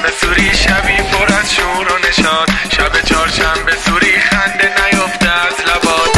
چهارشنبه سوری شبی پر از شور و نشاط، شب چهارشنبه سوری خنده نیفته از لبات.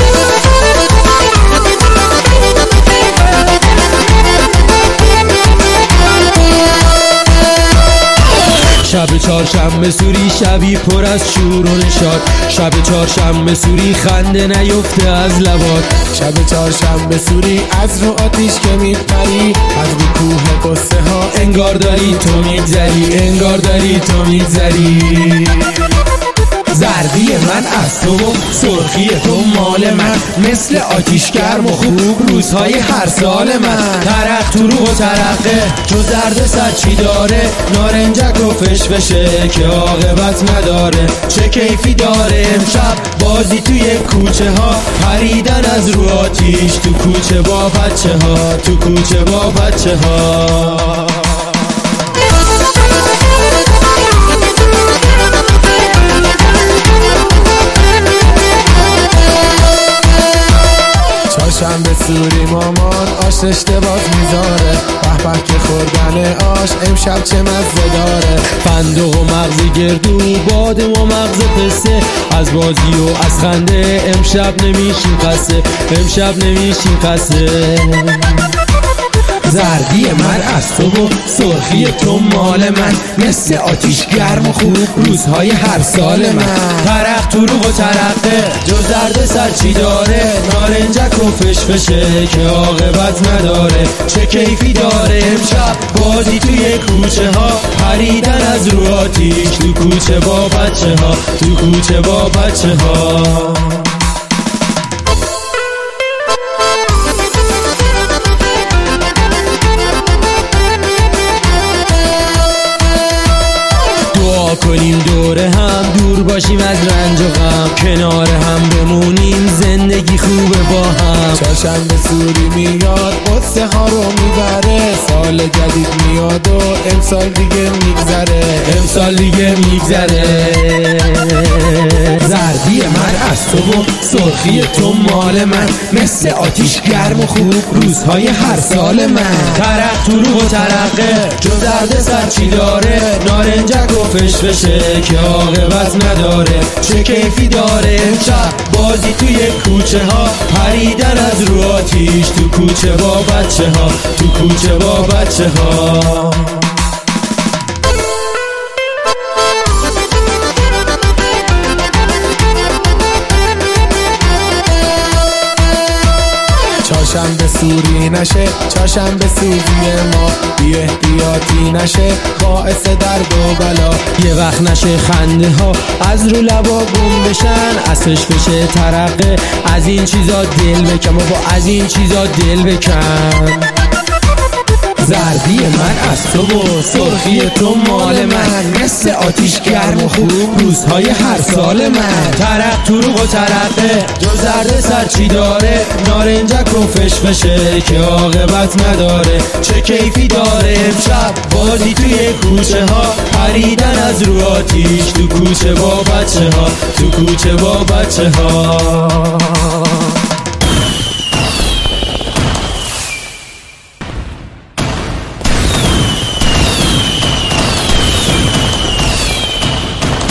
شب چهارشنبه سوری شبی پر از شور و نشاط، شب چهارشنبه سوری خنده نیفته از لبات. شب چهارشنبه سوری از رو آتیش که میپری، از رو کوه قصه ها انگار داری تو میگذری، انگار داری تو میگذری. زردی من از تو و سرخی تو مال من، مثل آتیش گرم و خوب روزهای هر سال من. ترق تو رو و ترقه جو زرد سر چی داره، نارنجک و فشفشه که عاقبت نداره. چه کیفی داره امشب بازی توی کوچه ها، پریدن از رو آتیش تو کوچه با بچه ها، تو کوچه با بچه ها. چهارشنبه سوری مامان آش رشته باز میذاره، به به که خوردن آش امشب چه مزه داره. فندق و مغز گردو باده و مغز پسته، از بازی و از خنده امشب نمیشیم خسته، امشب نمیشیم خسته. زردی من از تو و سرخی تو مال من، مثل آتیش گرم و خوب روزهای هر سال من. ترق تو رو و ترقه جو زرد سر چی داره، نارنجک و فشفشه که عاقبت نداره. چه کیفی داره امشب بازی توی کوچه ها، پریدن از رو آتیش تو کوچه با بچه ها، تو کوچه با بچه ها. کنیم دوره هم دور باشیم از رنج و غم، کنار هم بمونیم زندگی خوبه با هم. چهارشنبه سوری میاد قصه ها رو میبره، سال جدید میاد و امسال دیگه میگذره، امسال دیگه میگذره. زردی من از تو و سرخی تو مال من، مثل آتیش گرم و خوب روزهای هر سال من. ترق تو رو و ترقه جو زرد سر چی داره، نارنجک و فشفشه که عاقبت نداره. چه کیفی داره امشب بازی توی کوچه ها، پریدن از رو آتیش تو کوچه با بچه ها، تو کوچه با بچه ها. چهارشنبه سوری نشه، چهارشنبه سوزی ما بی احتیاطی نشه، باعث درد و بلا. یه وقت نشه خنده ها از رو لبا گم بشن، از فشفشه ترقه از این چیزا دل بکن بابا، از این چیزا دل بکن. زردی من از تو و سرخی تو مال من، مثل آتیش گرم و خوب روزهای هر سال من. ترق تو رو و ترقه جو زرد سر چی داره، نارنجک و فشفشه که عاقبت نداره. چه کیفی داره امشب بازی توی کوچه ها، پریدن از رو آتیش تو کوچه با بچه ها، تو کوچه با بچه ها.